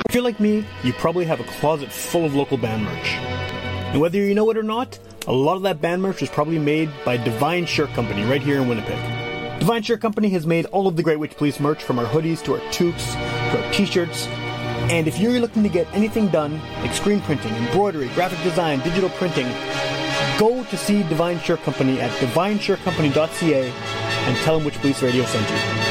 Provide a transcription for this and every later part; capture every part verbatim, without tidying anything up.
If you're like me, you probably have a closet full of local band merch. And whether you know it or not, a lot of that band merch was probably made by Divine Shirt Company right here in Winnipeg. Divine Shirt Company has made all of the Great Witch Police merch, from our hoodies to our toques to our t-shirts. And if you're looking to get anything done, like screen printing, embroidery, graphic design, digital printing, go to see Divine Shirt Company at divine shirt company dot c a and tell them Witch Police Radio sent you.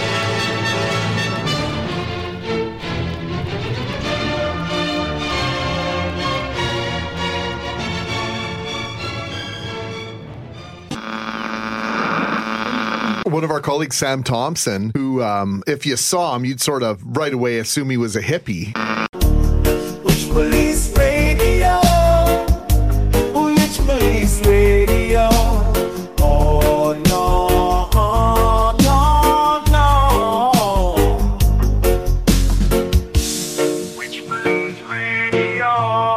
One of our colleagues, Sam Thompson, who, um, if you saw him, you'd sort of right away assume he was a hippie. Witch Police Radio, Witch Police Radio. Oh no, no, no. Witch Police Radio.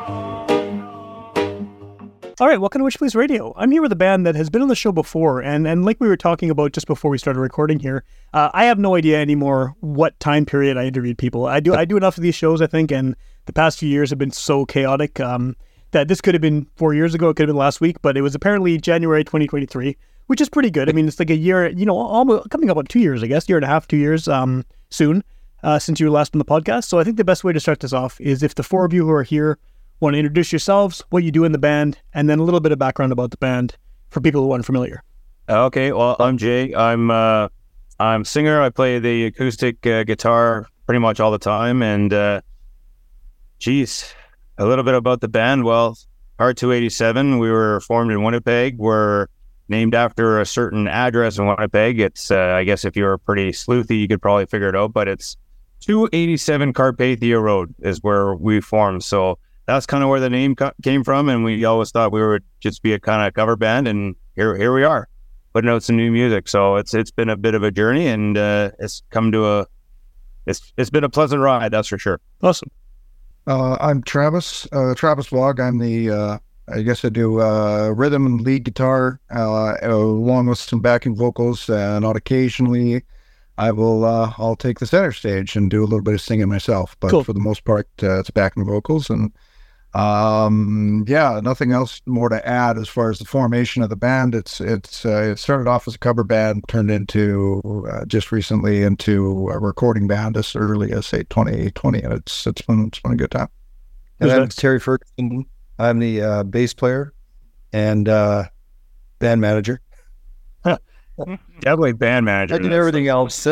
All right, welcome to Witch Police Radio. I'm here with a band that has been on the show before, and, and like we were talking about just before we started recording here, uh, I have no idea anymore what time period I interviewed people. I do I do enough of these shows, I think, and the past few years have been so chaotic um, that this could have been four years ago, it could have been last week, but it was apparently January twenty twenty-three, which is pretty good. I mean, it's like a year, you know, almost coming up on two years, I guess, year and a half, two years um, soon, uh, since you were last on the podcast. So I think the best way to start this off is if the four of you who are here want to introduce yourselves, what you do in the band, and then a little bit of background about the band for people who aren't familiar. Okay, well, I'm Jay. I'm uh, I'm singer. I play the acoustic uh, guitar pretty much all the time. And uh, geez, a little bit about the band. Well, Hard two eighty-seven. We were formed in Winnipeg. We're named after a certain address in Winnipeg. It's uh, I guess if you're pretty sleuthy, you could probably figure it out. But it's two eighty-seven Carpathia Road is where we formed. So that's kind of where the name co- came from, and we always thought we would just be a kind of cover band, and here here we are, putting out some new music. So it's it's been a bit of a journey, and uh, it's come to a it's it's been a pleasant ride, that's for sure. Awesome. Uh, I'm Travis, uh, Travis Vlog. I'm the uh, I guess I do uh, rhythm and lead guitar, uh, along with some backing vocals, and not occasionally I will uh, I'll take the center stage and do a little bit of singing myself. But cool. For the most part, uh, it's backing vocals and. Um, yeah, nothing else more to add as far as the formation of the band. It's, it's, uh, it started off as a cover band, turned into, uh, just recently into a recording band as early as say twenty twenty. And it's, it's been, it's been a good time. And I'm Terry Ferguson. I'm the, uh, bass player and, uh, band manager. Definitely band manager. I did everything else.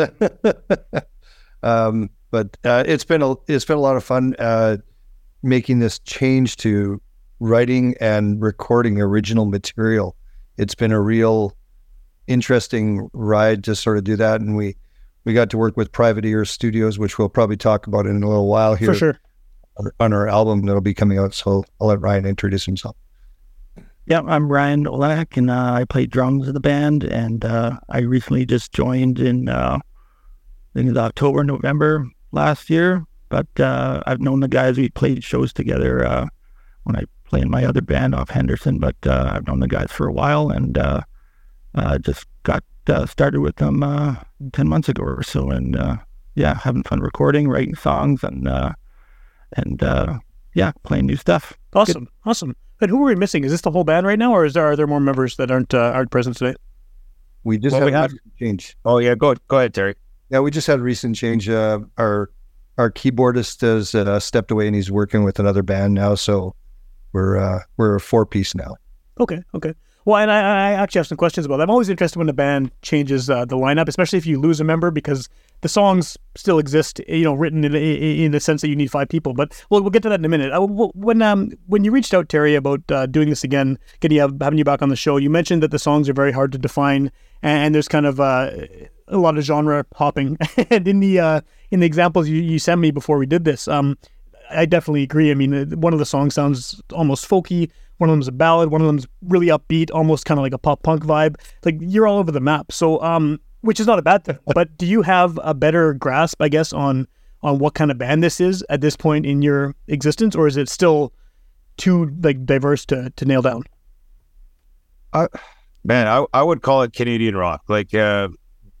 um, but, uh, it's been a, it's been a lot of fun, uh, making this change to writing and recording original material. It's been a real interesting ride to sort of do that. And we, we got to work with Private Ear Studios, which we'll probably talk about in a little while here. For sure. On our album that'll be coming out. So I'll let Ryan introduce himself. Yeah, I'm Ryan Olak, and uh, I play drums in the band. And uh, I recently just joined in, uh, in October, November last year. But uh, I've known the guys. We played shows together uh, when I played in my other band off Henderson. But uh, I've known the guys for a while, and uh, uh, just got uh, started with them uh, ten months ago or so. And uh, yeah, having fun recording, writing songs, and uh, and uh, yeah, playing new stuff. Awesome, Good. awesome. And who are we missing? Is this the whole band right now, or is there are there more members that aren't uh, aren't present today? We just well, had we a have... recent change. Oh yeah, go go ahead, Terry. Yeah, we just had a recent change. Uh, our Our keyboardist has uh, stepped away and he's working with another band now. So we're uh, we're a four piece now. Okay, okay. Well, and I, I actually have some questions about that. I'm always interested when a band changes uh, the lineup, especially if you lose a member, because the songs still exist, you know, written in, in the sense that you need five people. But we'll, we'll get to that in a minute. Uh, when um when you reached out, Terry, about uh, doing this again, getting you, having you back on the show, you mentioned that the songs are very hard to define, and there's kind of uh, a lot of genre hopping. And in the uh, in the examples you, you sent me before we did this, um, I definitely agree. I mean, one of the songs sounds almost folky. One of them's a ballad. One of them's really upbeat, almost kind of like a pop punk vibe. Like, you're all over the map. So, um, which is not a bad thing. But do you have a better grasp, I guess, on on what kind of band this is at this point in your existence, or is it still too like diverse to to nail down? Uh, Man, I I would call it Canadian rock. Like, uh,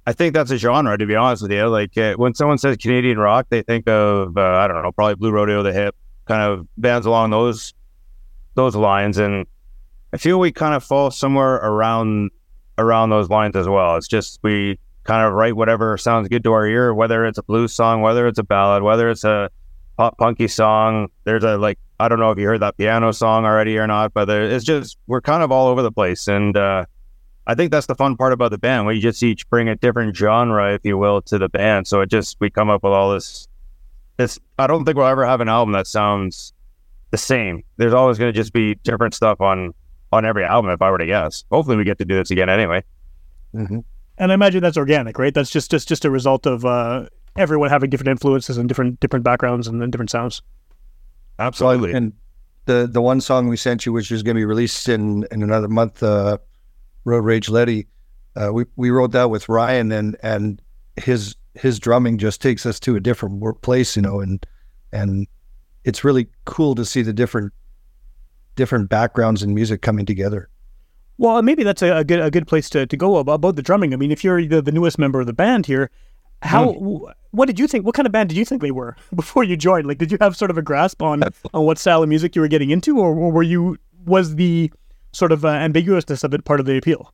I think that's a genre, to be honest with you. Like uh, when someone says Canadian rock, they think of uh, I don't know, probably Blue Rodeo, The Hip, kind of bands along those those lines. And I feel we kind of fall somewhere around around those lines as well. It's just we kind of write whatever sounds good to our ear, whether it's a blues song, whether it's a ballad, whether it's a pop punky song. There's a like I don't know if you heard that piano song already or not, but there, it's just we're kind of all over the place. And uh, I think that's the fun part about the band. We just each bring a different genre, if you will, to the band. So it just we come up with all this. This I don't think we'll ever have an album that sounds the same. There's always going to just be different stuff on on every album, if I were to guess. Hopefully, we get to do this again anyway. Mm-hmm. And I imagine that's organic, right? That's just just, just a result of uh, everyone having different influences and different different backgrounds and, and different sounds. Absolutely. And the the one song we sent you, which is going to be released in in another month. Uh, Road Rage Letty, uh, we we wrote that with Ryan, and and his his drumming just takes us to a different work place, you know, and and it's really cool to see the different different backgrounds in music coming together. Well, maybe that's a, a good a good place to, to go about, about the drumming. I mean, if you're the, the newest member of the band here, how mm. what did you think? What kind of band did you think they were before you joined? Like, did you have sort of a grasp on on what style of music you were getting into, or, or were you was the sort of uh, ambiguousness of it part of the appeal?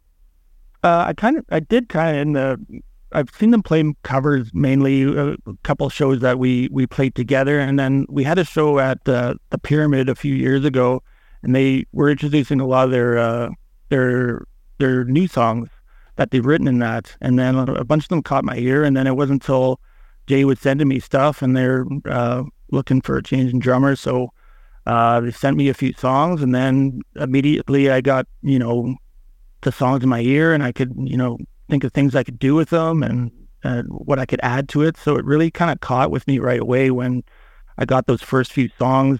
Uh, I kind of, I did kind of in the, I've seen them play covers mainly, a couple of shows that we, we played together. And then we had a show at uh, the Pyramid a few years ago, and they were introducing a lot of their, uh, their, their new songs that they've written in that. And then a bunch of them caught my ear. And then it wasn't until Jay was sending me stuff and they're uh, looking for a change in drummer. So Uh, they sent me a few songs, and then immediately I got, you know, the songs in my ear, and I could, you know, think of things I could do with them and uh, what I could add to it. So it really kind of caught with me right away when I got those first few songs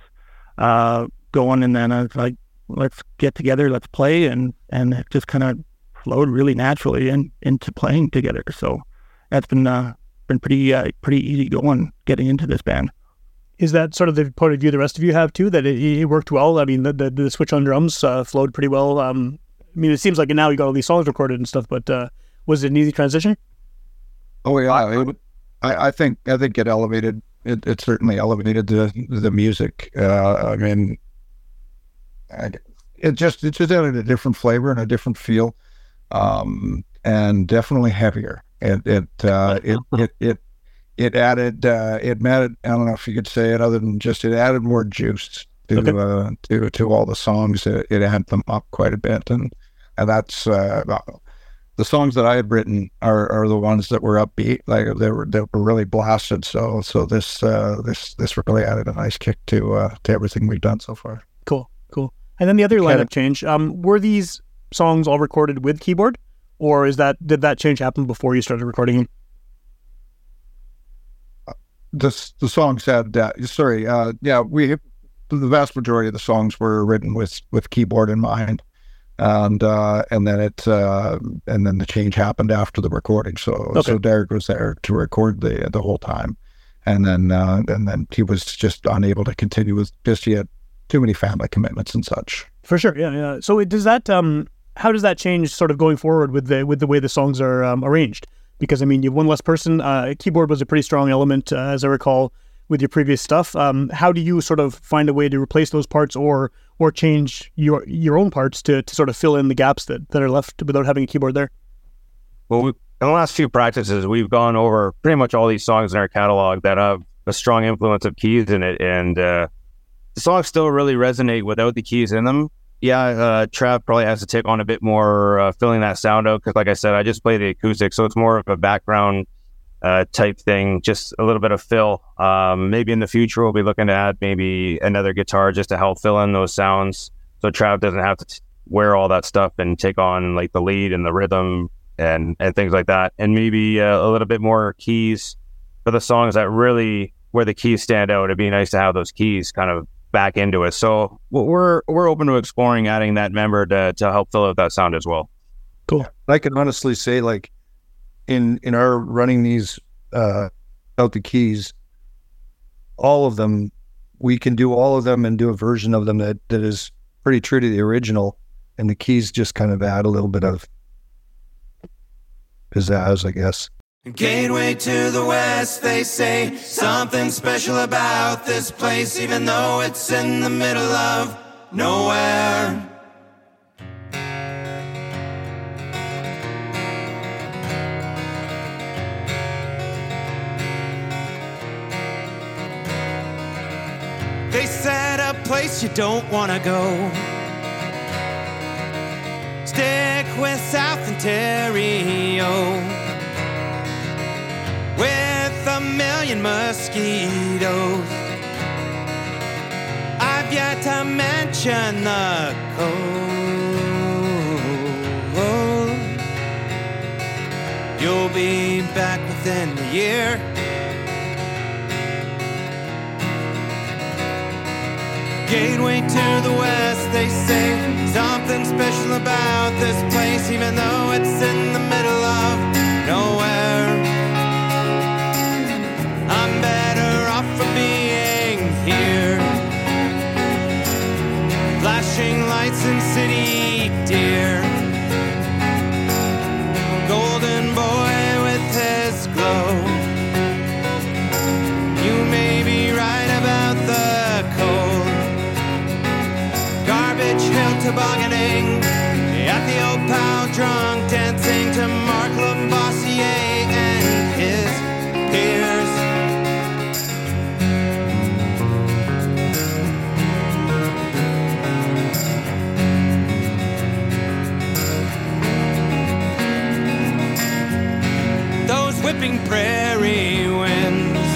uh, going, and then I was like, let's get together, let's play, and, and it just kind of flowed really naturally in, into playing together. So that's been uh, been pretty uh, pretty easy going getting into this band. Is that sort of the point of view the rest of you have too, that it, it worked well? I mean, the the, the switch on drums uh, flowed pretty well. Um, I mean, it seems like now you got all these songs recorded and stuff, but uh, was it an easy transition? Oh yeah, it, I, I think I think it elevated. It, it certainly elevated the the music. Uh, I mean, I, it just it just added a different flavor and a different feel, um, and definitely heavier. It it uh, it it it. It added, uh, it added, I don't know if you could say it other than just, it added more juice to, okay. uh, to, to all the songs. It, it added them up quite a bit. And, and that's, uh, the songs that I had written are, are the ones that were upbeat, like they were, they were really blasted. So, so this, uh, this, this really added a nice kick to, uh, to everything we've done so far. Cool. Cool. And then the other lineup Kind of, change, um, were these songs all recorded with keyboard, or is that, did that change happen before you started recording? The the songs had uh, sorry uh, yeah we the vast majority of the songs were written with, with keyboard in mind, and uh, and then it uh, and then the change happened after the recording. So okay. so Derek was there to record the the whole time, and then uh, and then he was just unable to continue with just he had too many family commitments and such. For sure, yeah, yeah. So it, does that um how does that change sort of going forward with the with the way the songs are um, arranged? Because, I mean, you have one less person. Uh, keyboard was a pretty strong element, uh, as I recall, with your previous stuff. Um, how do you sort of find a way to replace those parts or or change your your own parts to, to sort of fill in the gaps that, that are left without having a keyboard there? Well, we, in the last few practices, we've gone over pretty much all these songs in our catalog that have a strong influence of keys in it. And uh, the songs still really resonate without the keys in them. Yeah, uh, Trav probably has to take on a bit more uh, filling that sound out because, like I said, I just play the acoustic, so it's more of a background uh, type thing, just a little bit of fill. Um, maybe in the future we'll be looking to add maybe another guitar just to help fill in those sounds, so Trav doesn't have to t- wear all that stuff and take on like the lead and the rhythm and and things like that, and maybe uh, a little bit more keys for the songs that really where the keys stand out. It'd be nice to have those keys kind of back into it. So we're we're open to exploring adding that member to to help fill out that sound as well. Cool. I can honestly say, like, in in our running these uh, out the keys, all of them, we can do all of them and do a version of them that, that is pretty true to the original, and the keys just kind of add a little bit of pizzazz, I guess. Gateway to the west, they say something special about this place, even though it's in the middle of nowhere. They said a place you don't want to go. Stick with South Ontario, with a million mosquitoes. I've yet to mention the cold. You'll be back within a year. Gateway to the west, they say something special about this place, even though it's in the middle of nowhere. I'm better off for being here. Flashing lights in city deer. Golden boy with his glow. You may be right about the cold. Garbage Hill tobogganing at the old pal drunk, dancing to Mark Lavoisier and his peers. Those whipping prairie winds,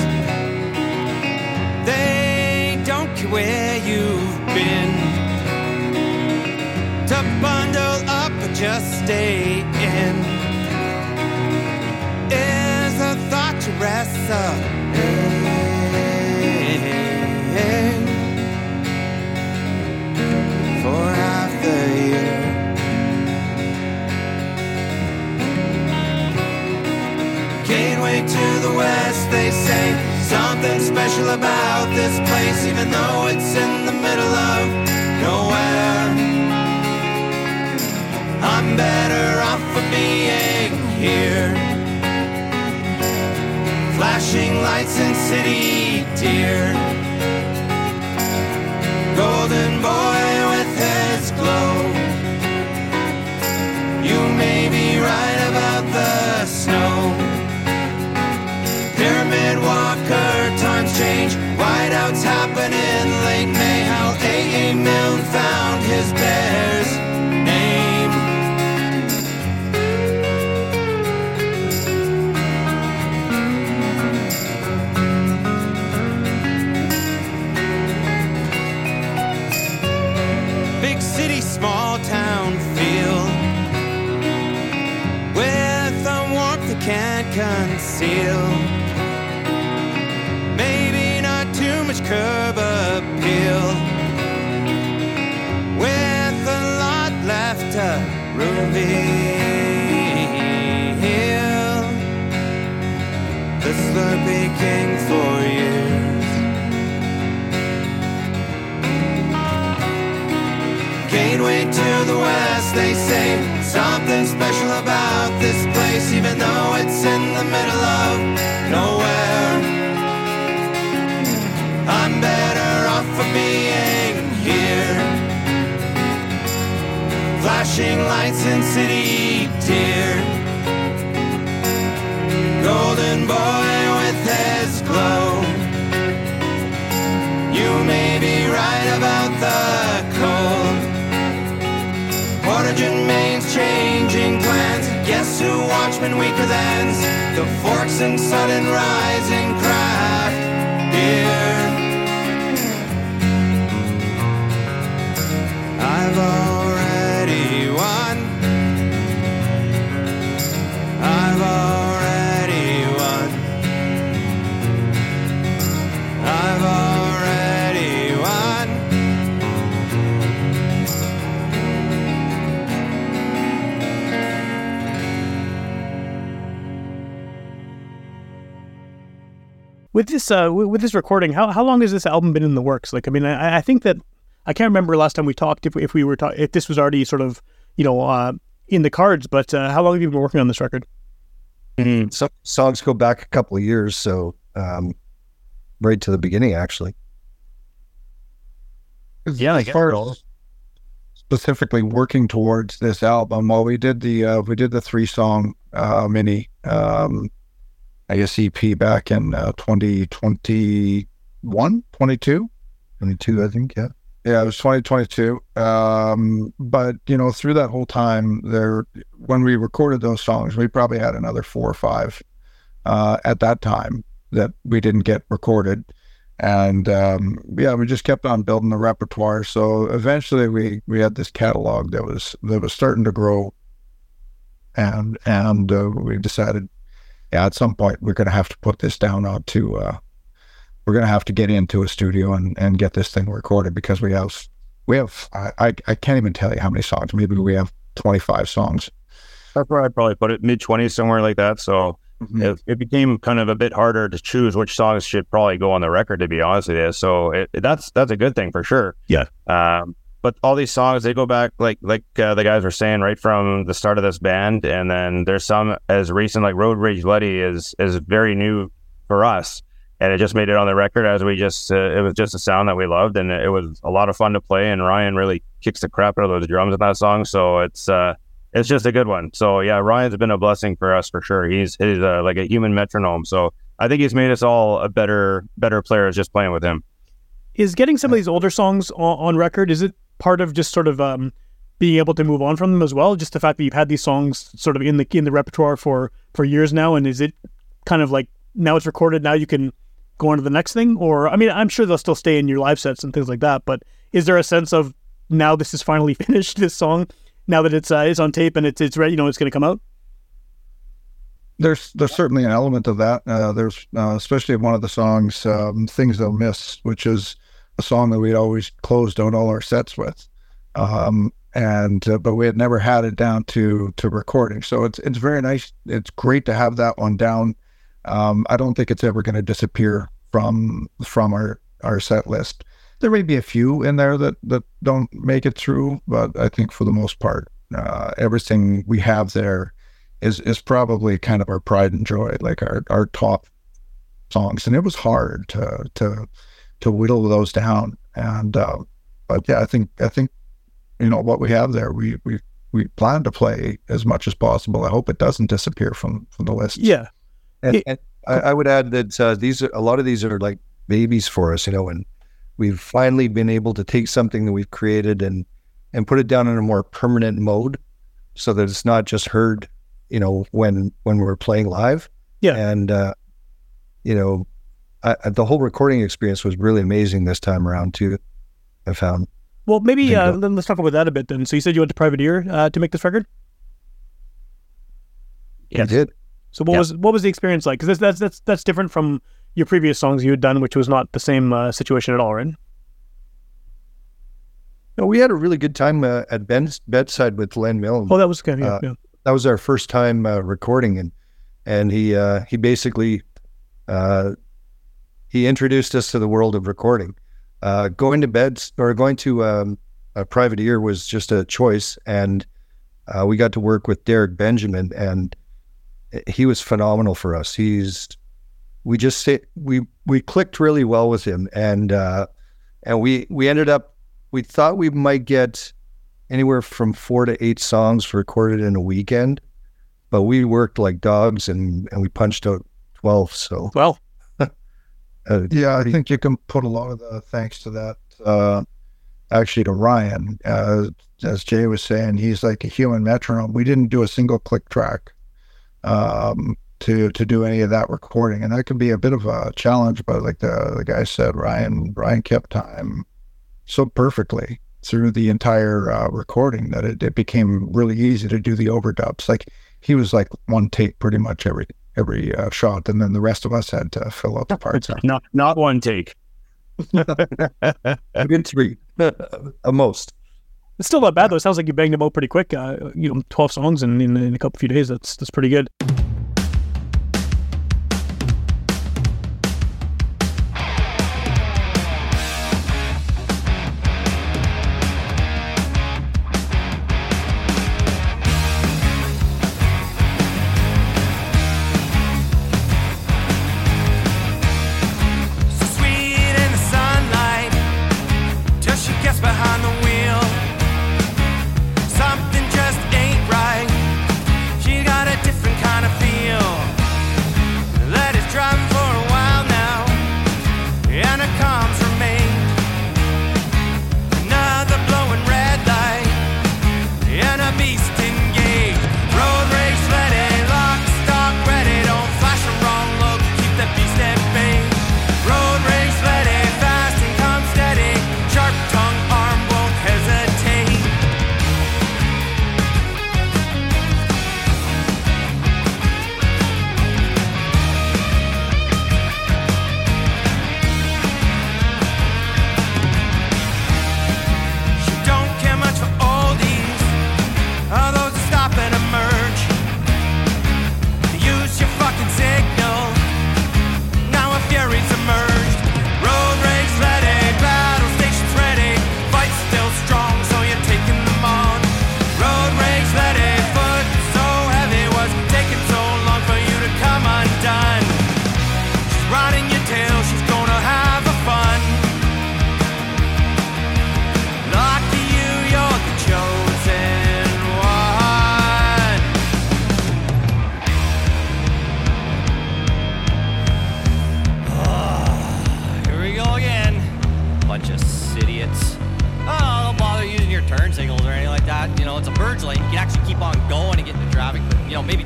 they don't care where you've been. To bundle up or just stay in is a thought to wrestle in for half the year. Gateway to the west, they say something special about this place, even though it's in the middle of nowhere. I'm better off for being here. Flashing lights in city deer. Golden boy with his glow. You may be right about the snow. Pyramid walker, times change. Whiteouts happen in late May. How A A Milne found his bear's name. Small town feel, with a warmth that can't conceal. Maybe not too much curb appeal, with a lot left to reveal. The Slurpee King for years. Gateway to the west, they say something special about this place, even though it's in the middle of nowhere. I'm better off for being here. Flashing lights in city deer. Golden boy with his glow. You may be right about the cold. Portage Maine's changing plans. Guess who watchmen weaker thans? The Forks and sudden rising craft beer. I've already won. I've already won. I've already won. With this, uh, with this recording, how how long has this album been in the works? Like, I mean, I, I think that I can't remember last time we talked if we, if we were ta- if this was already sort of, you know, uh, in the cards. But uh, how long have you been working on this record? Mhm. Some songs go back a couple of years, so um, right to the beginning, actually. Yeah, I as guess far so. as specifically working towards this album, well, we did the uh, we did the three song uh, mini, um, I guess E P back in uh, twenty twenty-one, twenty-two. twenty-two, I think, yeah. Yeah, it was twenty twenty-two. Um, but you know, through that whole time, there, when we recorded those songs, we probably had another four or five uh, at that time that we didn't get recorded. And um, yeah, we just kept on building the repertoire. So eventually, we we had this catalog that was that was starting to grow, and and uh, we decided, yeah, at some point we're going to have to put this down onto. Uh, we're going to have to get into a studio and, and get this thing recorded, because we have we have I, I I can't even tell you how many songs. Maybe we have twenty-five songs. That's where I'd probably put it, mid twenties, somewhere like that. So Mhm. it, it became kind of a bit harder to choose which songs should probably go on the record, to be honest with you. So it, that's that's a good thing for sure. Yeah. Um, but all these songs, they go back, like like uh, the guys were saying, right from the start of this band. And then there's some as recent, like Road Rage Letty is is very new for us. And it just made it on the record as we just, uh, it was just a sound that we loved, and it was a lot of fun to play. And Ryan really kicks the crap out of those drums in that song. So it's, uh, it's just a good one. So yeah, Ryan's been a blessing for us for sure. He's, he's uh, like a human metronome. So I think he's made us all a better, better players just playing with him. Is getting some of these older songs on, on record, is it part of just sort of um, being able to move on from them as well? Just the fact that you've had these songs sort of in the in the repertoire for, for years now, and is it kind of like now it's recorded, now you can go on to the next thing? Or, I mean, I'm sure they'll still stay in your live sets and things like that, but is there a sense of now this is finally finished, this song, now that it's uh, it's on tape and it's it's ready, you know, it's going to come out? There's there's certainly an element of that. Uh, there's uh, especially one of the songs, um, "Things They'll Miss," which is a song that we'd always closed out all our sets with, um, and uh, but we had never had it down to to recording. So it's it's very nice. It's great to have that one down. Um, I don't think it's ever going to disappear from from our, our set list. There may be a few in there that, that don't make it through, but I think for the most part, uh, everything we have there is is probably kind of our pride and joy, like our, our top songs. And it was hard to to to whittle those down. And uh, but yeah, I think I think you know what we have there. We we we plan to play as much as possible. I hope it doesn't disappear from from the list. Yeah. And, and I, I would add that uh, these are, a lot of these are like babies for us, you know, and we've finally been able to take something that we've created and and put it down in a more permanent mode, so that it's not just heard, you know, when when we're playing live. Yeah. And uh, you know, I, I, the whole recording experience was really amazing this time around too, I found. Well, maybe uh, Bingo. let's talk about that a bit then. So you said you went to Privateer uh, to make this record? Yes. We did. So what Yeah. was what was the experience like? Because that's that's that's different from your previous songs you had done, which was not the same uh, situation at all, right? No, we had a really good time uh, at Ben's bedside with Len Milne. Oh, that was good. Yeah, Uh, yeah. That was our first time uh, recording, and and he uh, he basically uh, he introduced us to the world of recording. Uh, going to bed or going to um, a Privateer was just a choice, and uh, we got to work with Derek Benjamin, and he was phenomenal for us. He's we just say, we we clicked really well with him, and uh, and we we ended up we thought we might get anywhere from four to eight songs recorded in a weekend, but we worked like dogs, and, and we punched out twelve. So Well, uh, Yeah, I think you can put a lot of the thanks to that uh, actually to Ryan. Uh, as Jay was saying, he's like a human metronome. We didn't do a single click track um, to to do any of that recording, and that could be a bit of a challenge. But like the the guy said, Ryan Ryan kept time so perfectly through the entire uh, recording that it, it became really easy to do the overdubs. Like he was like one take pretty much every every uh, shot, and then the rest of us had to fill out the parts. Not not one take. a good three, a most. it's still not bad though. It sounds like you banged them out pretty quick. Uh, you know, twelve songs in, in in a couple few days. That's that's pretty good.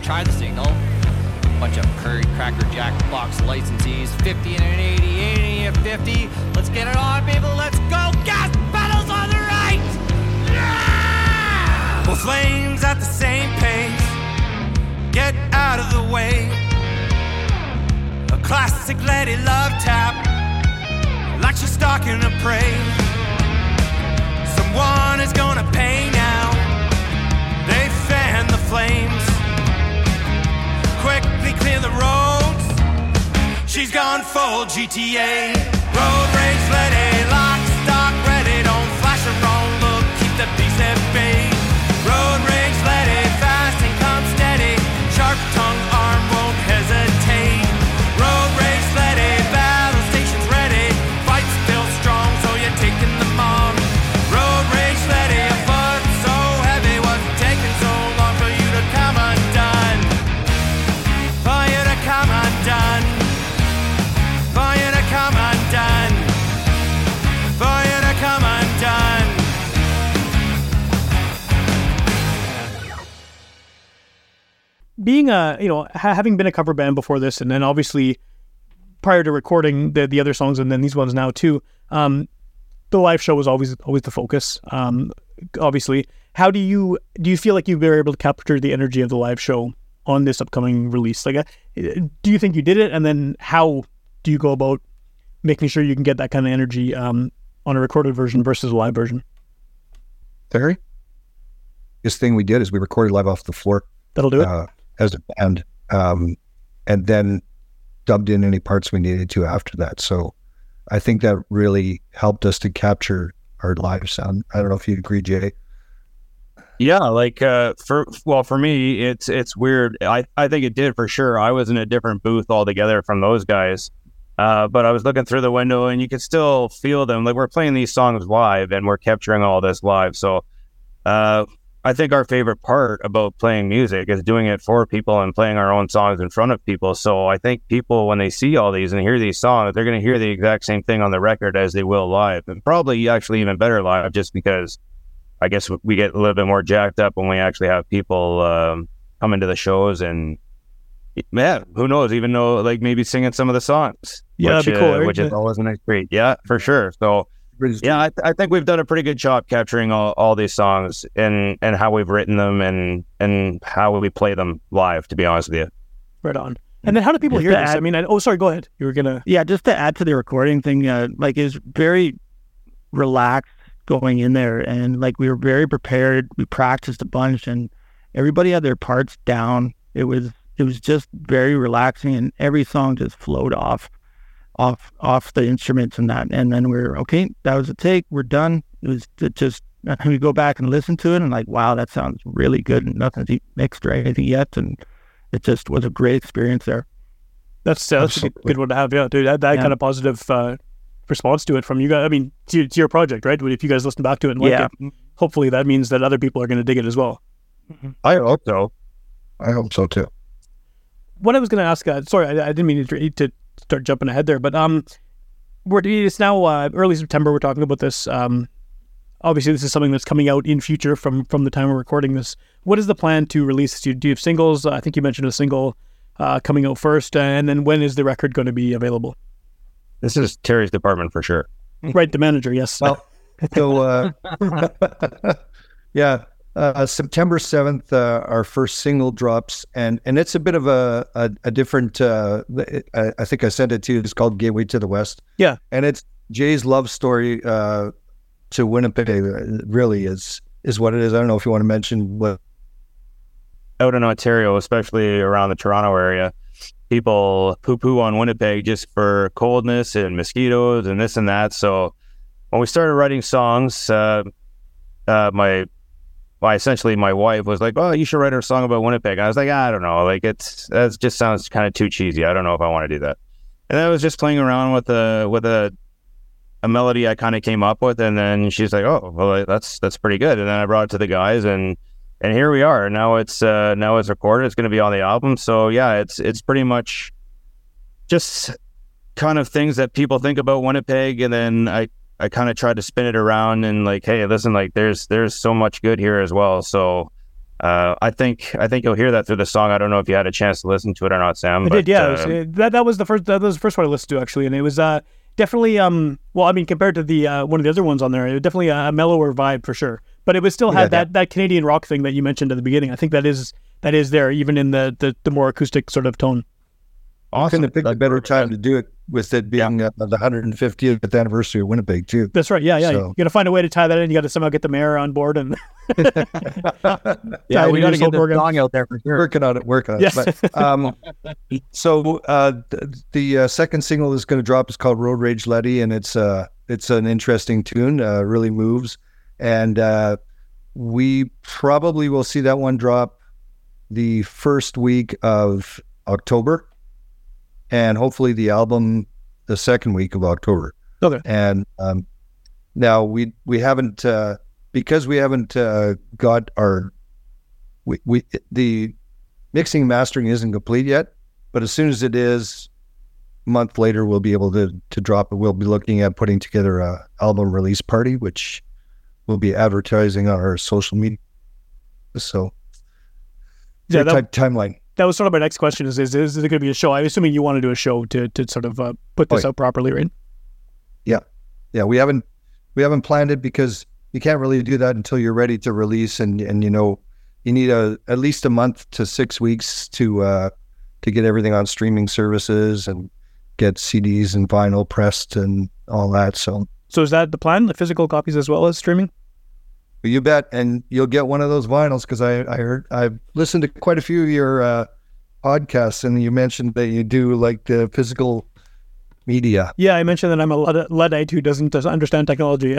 try the signal. Bunch of Curry Cracker Jack box licensees, fifty and an eighty, eighty and fifty. Let's get it on, people, let's go. Gas pedals on the right. Yeah! Both lanes at the same pace. Get out of the way. A classic lady love tap, like she's stalking a prey. Someone is gonna pay now. They fan the flames. Quickly clear the roads. She's gone full G T A. Road rage ready, lock, stock ready. Don't flash a wrong look, keep the beast at bay. Road rage ready, fast and come steady. Sharp tongue arm won't hesitate. Road rage ready, battle stations ready. Fight still strong, so you're taking them on. Road rage ready, a foot so heavy. Wasn't taking so long for you to come undone. For you to come undone. For you to come undone. For you to come undone. Being a, you know, ha- having been a cover band before this, and then obviously prior to recording the the other songs, and then these ones now too, um, the live show was always always the focus. Um, obviously, how do you do you feel like you were able to capture the energy of the live show on this upcoming release? Like, uh, do you think you did it, and then how do you go about making sure you can get that kind of energy um, on a recorded version versus a live version? Terry? This thing we did is we recorded live off the floor. That'll do it. Uh, as a band, um, and then dubbed in any parts we needed to after that. So I think that really helped us to capture our live sound. I don't know if you agree, Jay. Yeah, like uh, for well, for me, it's it's weird. I, I think it did for sure. I was in a different booth altogether from those guys, uh, but I was looking through the window and you could still feel them. Like, we're playing these songs live and we're capturing all this live. So uh, I think our favorite part about playing music is doing it for people and playing our own songs in front of people. So I think people, when they see all these and hear these songs, they're going to hear the exact same thing on the record as they will live, and probably actually even better live, just because I guess we get a little bit more jacked up when we actually have people um, come into the shows, and man, who knows, even though like maybe singing some of the songs. Yeah, which, that'd be cool, uh, right? which is always a nice treat. Yeah, for sure. So yeah, I, th- I think we've done a pretty good job capturing all, all these songs and, and how we've written them and, and how we play them live, to be honest with you. Right on. And then how do people Just hear to this? add- I mean, I, oh, sorry, go ahead. You were going to... Yeah, just to add to the recording thing, uh, like, is very relaxed going in there, and like we were very prepared. We practiced a bunch, and everybody had their parts down. It was it was just very relaxing, and every song just flowed off, off off the instruments and that. And then we're okay. That was a take. We're done. It was it just we go back and listen to it, and like, wow, that sounds really good, and nothing's mixed or anything yet, and it just was a great experience there. That's, uh, that's a good, good one to have, yeah, dude. That, that Yeah. kind of positive uh, response to it from you guys. I mean, to, to your project, right? If you guys listen back to it and like Yeah. it, hopefully that means that other people are going to dig it as well. I hope so. I hope so too. What I was going to ask, uh, sorry, I, I didn't mean to, to start jumping ahead there, but um, we're it's now uh, early September. We're talking about this. Um, obviously, this is something that's coming out in future from from the time we're recording this. What is the plan to release this? Do you, do you have singles? Uh, I think you mentioned a single uh, coming out first, and then when is the record going to be available? This is Terry's department for sure. Right, the manager, yes. Well, so uh, yeah, uh, September seventh, uh, our first single drops, and and it's a bit of a a, a different. Uh, I, I think I sent it to you. It's called Gateway to the West. Yeah, and it's Jay's love story uh, to Winnipeg. Really is is what it is. I don't know if you want to mention what. Out in Ontario, especially around the Toronto area, people poo-poo on Winnipeg just for coldness and mosquitoes and this and that. So when we started writing songs, uh, uh, my, well, essentially my wife was like, "Oh, you should write a song about Winnipeg." I was like, "I don't know, like it's that just sounds kind of too cheesy. I don't know if I want to do that." And I was just playing around with a with a a melody I kind of came up with, and then she's like, "Oh, well, that's that's pretty good." And then I brought it to the guys, and and here we are. Now it's uh, now it's recorded. It's going to be on the album. So yeah, it's it's pretty much just kind of things that people think about Winnipeg, and then I I kind of tried to spin it around and like, hey, listen, like there's there's so much good here as well. So Uh, I think I think you'll hear that through the song. I don't know if you had a chance to listen to it or not, Sam. I but, did, yeah. uh, It was, uh, that that was the first that was the first one I listened to actually, and it was uh, definitely um well, I mean compared to the uh, one of the other ones on there, it was definitely a, a mellower vibe for sure. But it was still had Yeah, that, that Canadian rock thing that you mentioned at the beginning. I think that is that is there even in the the, the more acoustic sort of tone. awesome. Couldn't have picked a better time to do it with it being uh, the one hundred fiftieth anniversary of Winnipeg too. That's right. Yeah, yeah. So- You got to find a way to tie that in. You got to somehow get the mayor on board and Yeah, tie we it got into to this whole get the program. song out there for sure. Working on it, working on it. Yes. But, um, so uh, th- the uh, second single that's going to drop is called Road Rage Letty, and it's uh, it's an interesting tune. Uh, really moves, and uh, we probably will see that one drop the first week of October, and hopefully the album the second week of October. Okay. And um, now we we haven't uh, because we haven't uh, got our we, we the mixing and mastering isn't complete yet, but as soon as it is, a month later we'll be able to to drop it. We'll be looking at putting together a album release party, which we'll be advertising on our social media. So Yeah, yeah, that- type timeline. That was sort of my next question: is is, is it going to be a show? I'm assuming you want to do a show to to sort of uh, put this Oh, yeah. out properly, right? Yeah, yeah. We haven't we haven't planned it because you can't really do that until you're ready to release, and and you know you need a at least a month to six weeks to uh, to get everything on streaming services and get C Ds and vinyl pressed and all that. So So is that the plan? The physical copies as well as streaming? you bet, and you'll get one of those vinyls because I I heard I've listened to quite a few of your uh, podcasts, and you mentioned that you do like the physical media. Yeah, I mentioned that I'm a Lud- Luddite who doesn't, doesn't understand technology.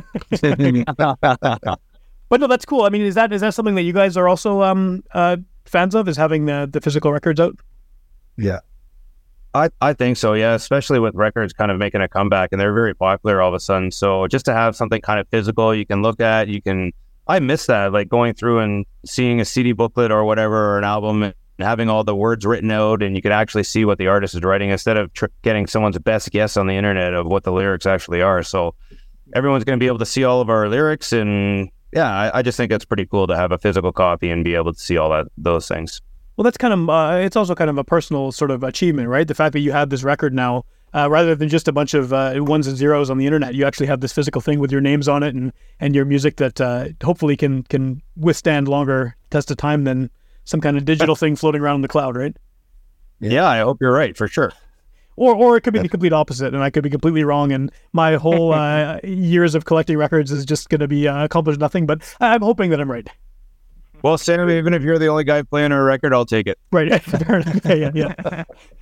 But no, that's cool. I mean, is that is that something that you guys are also um uh fans of? Is having the the physical records out? Yeah. I, I think so, yeah, especially with records kind of making a comeback, and they're very popular all of a sudden. So just to have something kind of physical you can look at, you can, I miss that, like going through and seeing a C D booklet or whatever, or an album, and having all the words written out, and you could actually see what the artist is writing instead of tr- getting someone's best guess on the internet of what the lyrics actually are. So everyone's going to be able to see all of our lyrics, and yeah, I, I just think it's pretty cool to have a physical copy and be able to see all that those things. Well, that's kind of uh, it's also kind of a personal sort of achievement, right? The fact that you have this record now, uh, rather than just a bunch of uh, ones and zeros on the internet, you actually have this physical thing with your names on it and, and your music that uh, hopefully can can withstand longer test of time than some kind of digital thing floating around in the cloud, right? Yeah, yeah, I hope you're right, for sure. Or or it could be the complete opposite, and I could be completely wrong, and my whole uh, years of collecting records is just going to be uh, accomplished nothing. But I'm hoping that I'm right. Well, Sam, even if you're the only guy playing a record, I'll take it. Right. Fair enough. Yeah, yeah, yeah.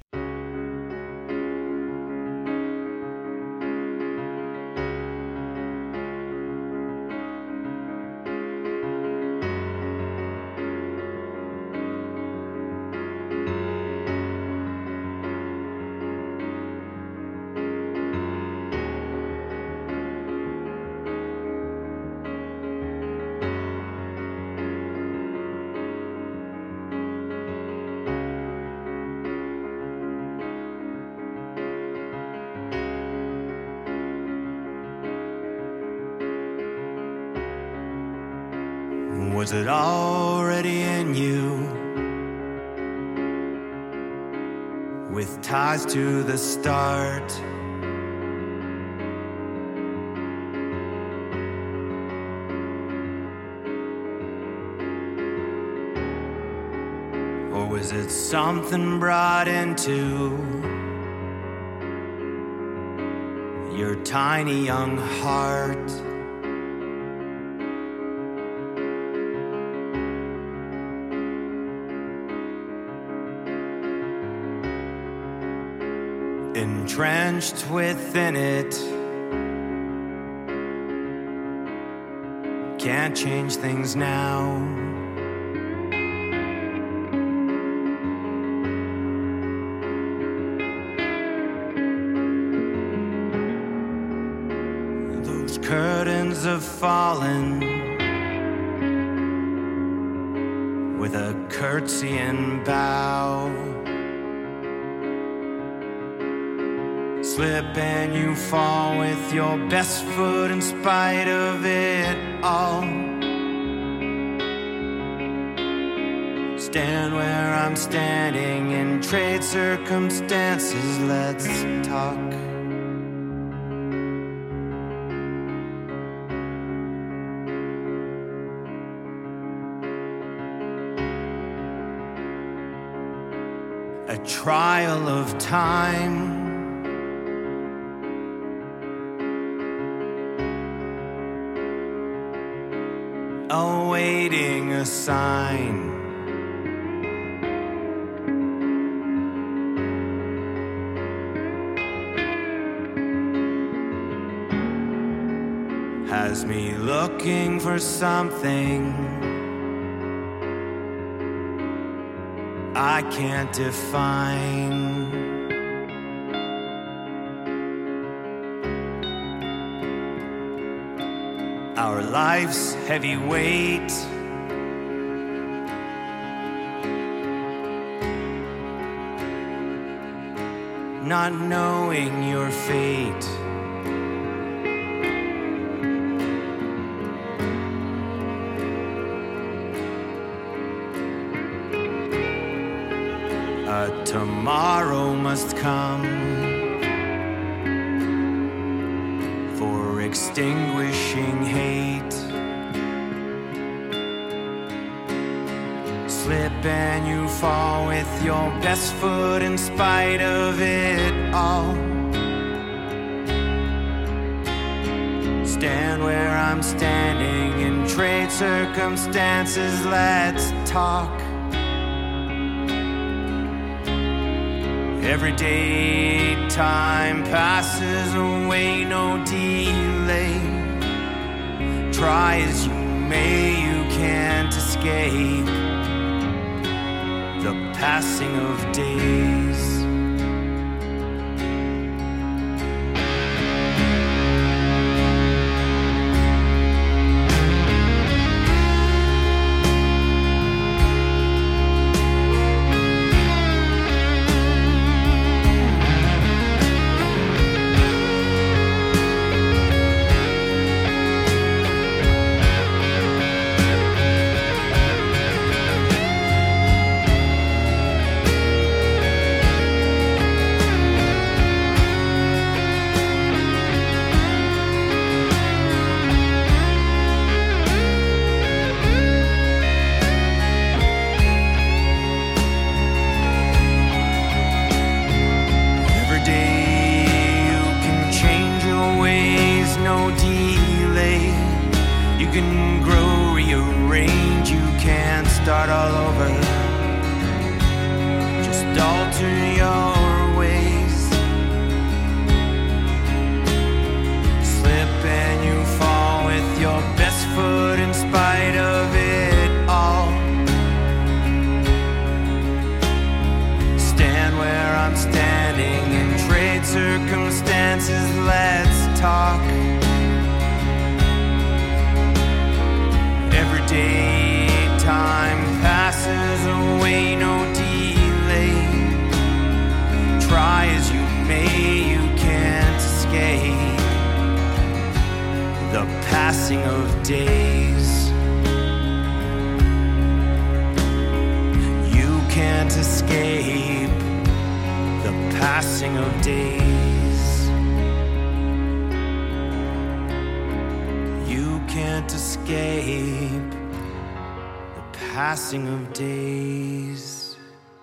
Was it already in you? With ties to the start. Or was it something brought into your tiny young heart? Entrenched within it, can't change things now. Those curtains have fallen with a curtsy and bow. Slip and you fall with your best foot in spite of it all. Stand where I'm standing in trade circumstances, let's talk. A trial of time, awaiting a sign. Has me looking for something I can't define. Our life's heavy weight, not knowing your fate. A tomorrow must come for extinguishing hate. Slip and you fall with your best foot in spite of it all. Stand where I'm standing in trade circumstances, let's talk. Every day time passes away, no delay. Try as you may, you can't escape the passing of days. Passing of days.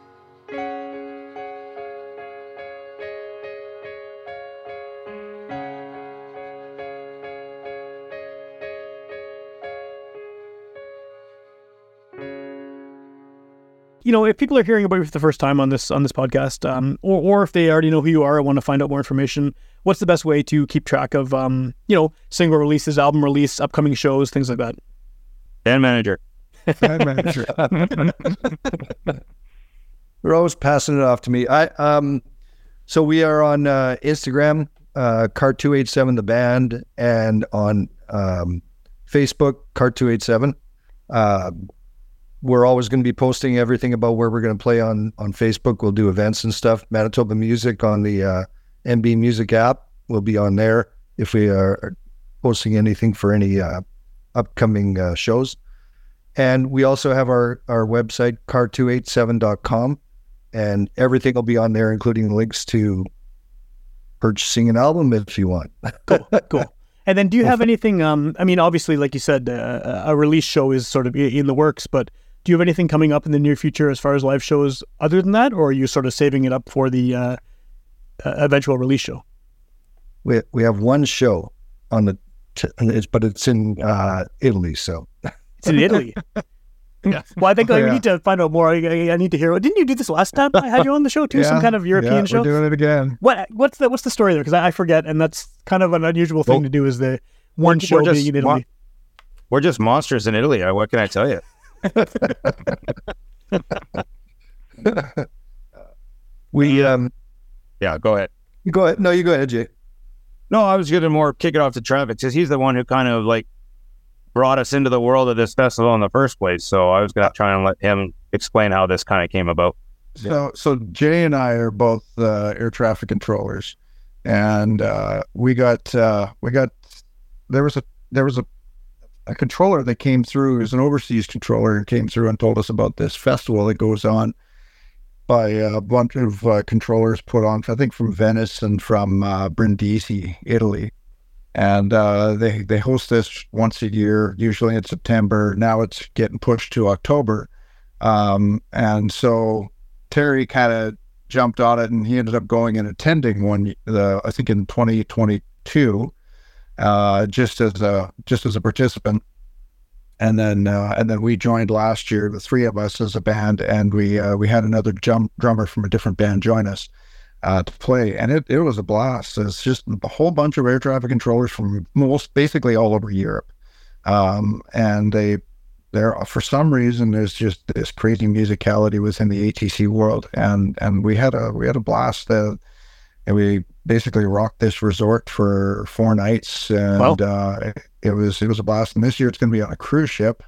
You know, if people are hearing about you for the first time on this on this podcast, um, or or if they already know who you are and want to find out more information, what's the best way to keep track of, um, you know, single releases, album release, upcoming shows, things like that? Band manager. Band manager. They're always passing it off to me. I um, so we are on uh, Instagram, uh, Cart two eighty-seven the band, and on um, Facebook, Cart two eighty-seven. Uh, we're always going to be posting everything about where we're going to play on on Facebook. We'll do events and stuff. Manitoba Music on the uh, M B Music app will be on there if we are posting anything for any uh, upcoming uh, shows. And we also have our, our website, car two eight seven dot com, and everything will be on there, including links to purchasing an album if you want. Cool, cool. And then do you have anything, um, I mean, obviously, like you said, uh, a release show is sort of in the works, but do you have anything coming up in the near future as far as live shows other than that, or are you sort of saving it up for the uh, uh, eventual release show? We we have one show on the, t- it's, but it's in uh, Italy, so. It's in Italy. Yeah. Well, I think like, Yeah. we need to find out more. I, I, I need to hear. Didn't you do this last time? I had you on the show too, some kind of European yeah, show. We're doing it again. What what's the what's the story there? Because I, I forget, and that's kind of an unusual thing Well, to do. Is the one we're show just being in Italy? mon- We're just monsters in Italy. uh, What can I tell you? We, um, Yeah, go ahead. go ahead. No, you go ahead, Jay. No, I was going to more kick it off to Travis because he's the one who kind of like brought us into the world of this festival in the first place. So I was going to try and let him explain how this kind of came about. So, so Jay and I are both uh, air traffic controllers, and uh, we got uh, we got there was a there was a, a controller that came through. It was an overseas controller and came through and told us about this festival that goes on by a bunch of uh, controllers put on, I think, from Venice and from uh, Brindisi, Italy. And uh, they they host this once a year, usually in September. Now it's getting pushed to October, um, and so Terry kind of jumped on it, and he ended up going and attending one. The I think in twenty twenty-two, uh, just as a just as a participant, and then uh, and then we joined last year, the three of us as a band, and we uh, we had another jump drummer from a different band join us uh, to play, and it it was a blast. It's just a whole bunch of air traffic controllers from most basically all over Europe, um, and they. There, for some reason, there's just this crazy musicality within the A T C world, and and we had a we had a blast. Uh, and we basically rocked this resort for four nights, and Wow. uh, it, it was it was a blast. And this year it's going to be on a cruise ship,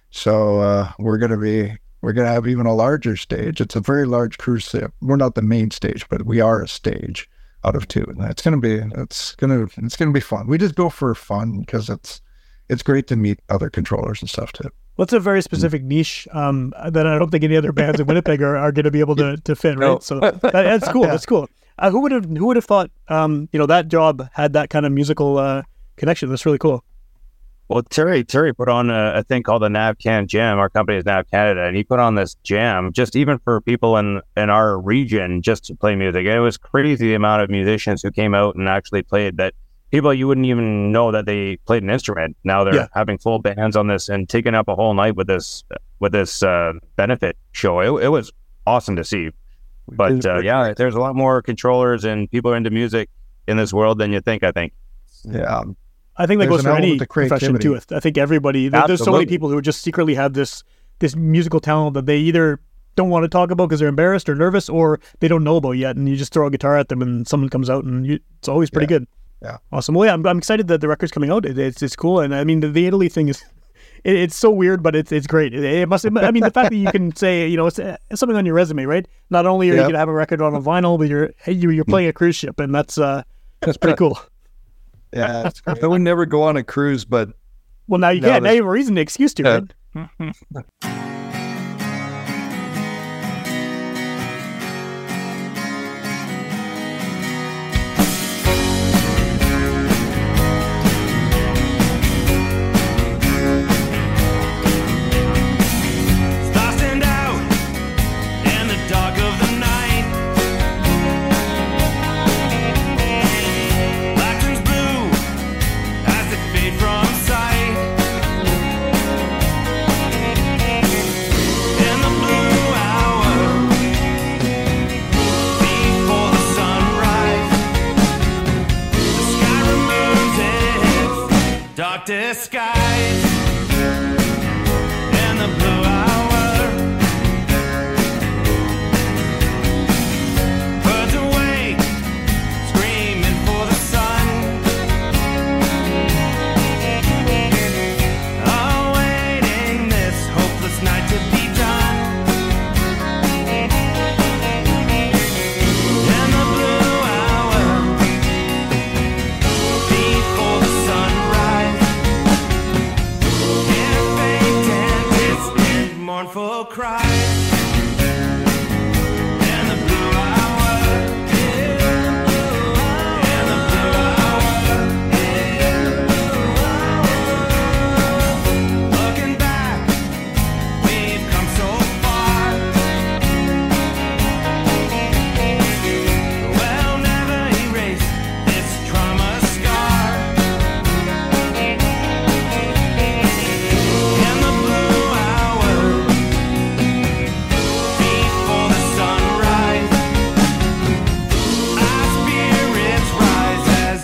so uh, we're going to be we're going to have even a larger stage. It's a very large cruise ship. We're not the main stage, but we are a stage out of two, and it's going to be it's going to it's going to be fun. We just go for fun because it's it's great to meet other controllers and stuff too. Well, it's a very specific niche um, that I don't think any other bands in Winnipeg are, are going to be able to, to fit, right? No. So that, that's cool. That's cool. Uh, who would have who would have thought um, you know that job had that kind of musical uh, connection? That's really cool. Well, Terry Terry put on a, a thing called the NavCan Jam. Our company is Nav Canada, and he put on this jam just even for people in, in our region just to play music. It was crazy the amount of musicians who came out and actually played that. People you wouldn't even know that they played an instrument. Now they're Yeah. having full bands on this and taking up a whole night with this with this uh, benefit show. It, it was awesome to see. But uh, yeah, there's a lot more controllers and people into music in this world than you think. I think. Yeah, I think that There's goes an for element any to profession creativity. too. I think everybody there, there's so many Absolutely. people who just secretly have this this musical talent that they either don't want to talk about because they're embarrassed or nervous, or they don't know about yet. And you just throw a guitar at them, and someone comes out, and you, it's always pretty good. Yeah. Awesome. Well, yeah, I'm, I'm excited that the record's coming out. It, it's it's cool, and I mean the, the Italy thing is, it, it's so weird, but it's it's great. It, it must. I mean, the fact that you can say, you know, it's, it's something on your resume, right? Not only are you Yep. gonna have a record on a vinyl, but you're hey, you- you're playing a cruise ship, and that's uh that's pretty cool. yeah, that's great. I would never go on a cruise, but Well, now you No, can. Now this- you have a reason, an excuse to, Yeah. right? Stars stand out in the dark of the night. Black turns blue as they fade from sight. In the blue hour before the sunrise, the sky removes its dark disguise. In the blue hour, birds awake, screaming for the sun, awaiting this hopeless night to be done. In the blue hour, before the sunrise,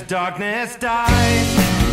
darkness dies.